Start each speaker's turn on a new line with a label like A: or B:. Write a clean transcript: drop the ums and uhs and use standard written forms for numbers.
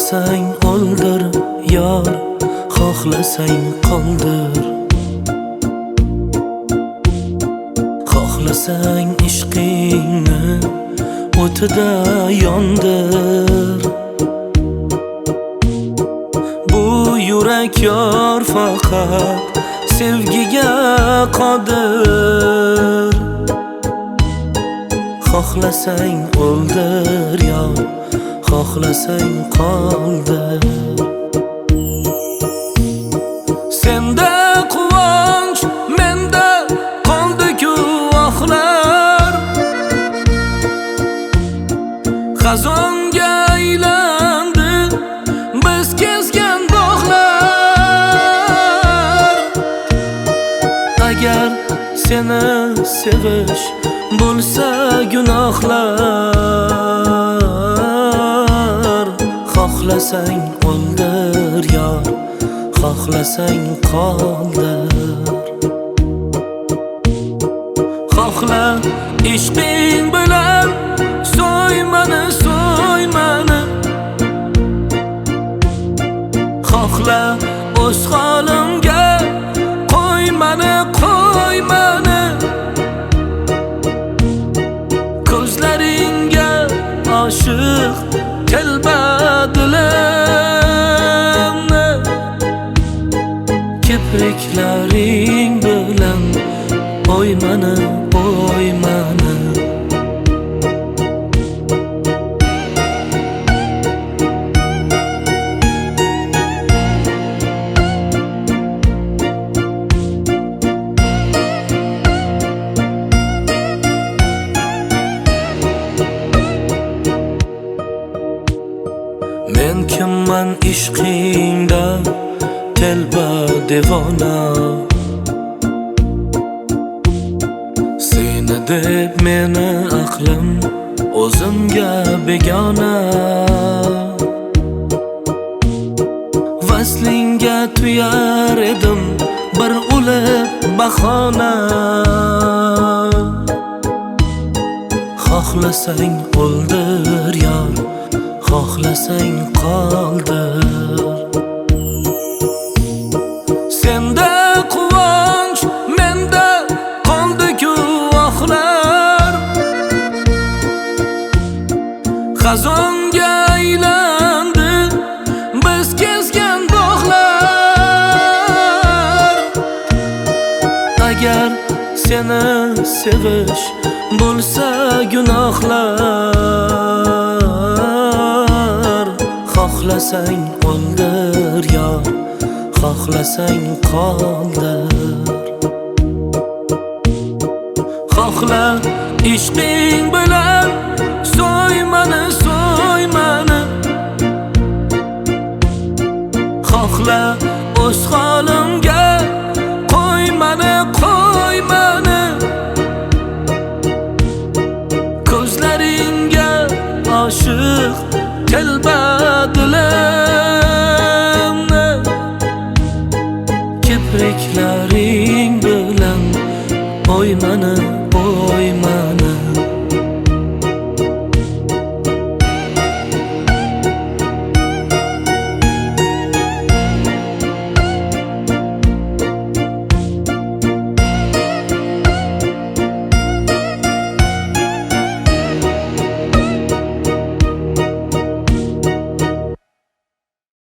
A: Xohlasang o'ldir yor, xohlasang qoldir. Xohlasang ishqingni o'tida yondir. Bu yurak yor faqat sevgiga qodir. Xohlasang o'ldir yor, xohlasang qoldir. Senda quvonch, menda qoldi-ku oxlar. Xazonga aylandi biz kezgan bog'lar. Agar seni sevish bo'lsa gunohlar, xohlasang o'ldir yor, xohlasang qoldir. Xohla ishqing bilan so'ymani, so'ymani. Xohla o'z holimga qo'ymani, qo'ymani. Ko'zlaringga oshiq telbadilimni, kipriklaring bilan o'ymani, o'ymani. Men kimman ishqingda telba devona. Seni deb meni aqlim o'zimga begona. Vaslingga tuyar edim bir o'lib bahona. Xohlasang o'ldir yor, xohlasang qoldir. Senda quvonch, menda qoldi-ku oxlar. Xazonga aylandi biz kezgan bog'lar. Agar seni sevish bo'lsa gunohlar, xohlasang o'ldir yor, xohlasang qoldir. Xohla ishqing bilan so'ymani, so'ymani. Xohla o'z holimga qo'ymani, qo'ymani. Ko'zlaringga oshiq telbadilimni, kipriklaring bilan o'ymani, o'ymani.